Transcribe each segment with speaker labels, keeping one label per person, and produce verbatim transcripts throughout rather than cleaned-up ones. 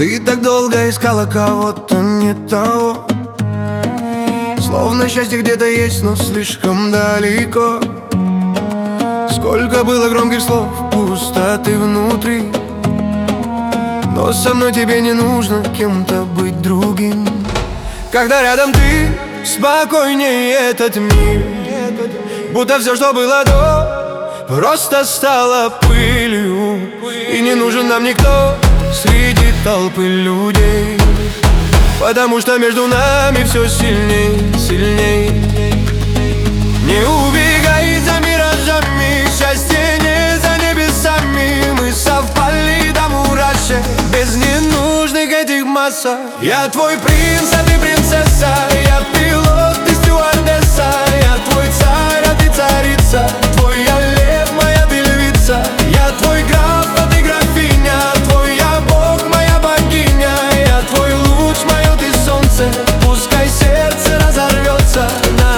Speaker 1: Ты так долго искала кого-то не того, словно счастье где-то есть, но слишком далеко. Сколько было громких слов, пустоты внутри, но со мной тебе не нужно кем-то быть другим. Когда рядом ты, спокойнее этот мир, будто все, что было до, просто стало пылью. И не нужен нам никто среди толпы людей, потому что между нами все сильней, сильней. Не убегай за миражами, счастье не за небесами. Мы совпали до мурашек, без ненужных этих массах. Я твой принц, а ты принцесса, я пилот, ты стюардесса. Я твой царь, а ты царица, твой я лев, моя ты львица. Я твой граф, а ты графиня, твой я бог, моя богиня. Я твой луч, мое ты солнце, пускай сердце разорвется на...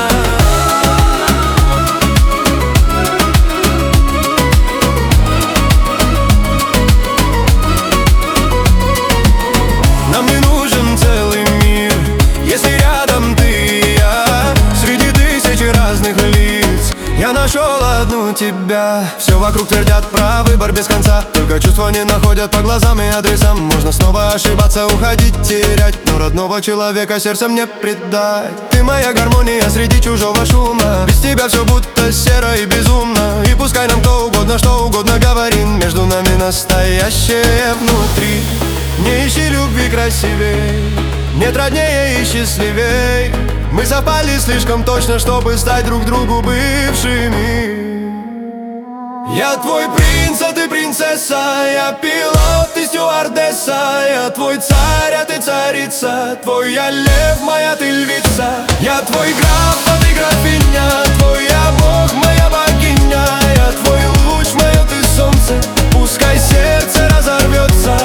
Speaker 1: Нам не нужен целый мир, если рядом ты и я. Среди тысячи разных лиц я нашел одну тебя. Все вокруг твердят про выбор без конца, только чувства не находят по глазам и адресам. Можно снова ошибаться, уходить, терять, но родного человека сердцем не предать. Ты моя гармония среди чужого шума, без тебя все будто серо и безумно. И пускай нам кто угодно, что угодно говорит, между нами настоящее внутри. Не ищи любви красивей, нет роднее и счастливей. Мы совпали слишком точно, чтобы стать друг другу бывшими. Я твой принц, а ты принцесса, я пилот, ты стюардесса. Я твой царь, а ты царица, твой я лев, моя ты львица. Я твой граф, а ты графиня, твой я бог, моя богиня. Я твой луч, мое ты солнце, пускай сердце разорвется.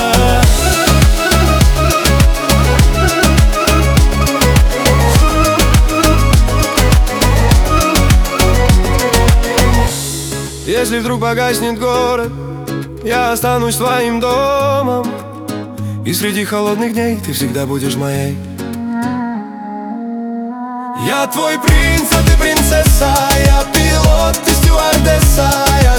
Speaker 1: Если вдруг погаснет город, я останусь твоим домом, и среди холодных дней ты всегда будешь моей. Я твой принц, а ты принцесса, я пилот, ты стюардесса. Я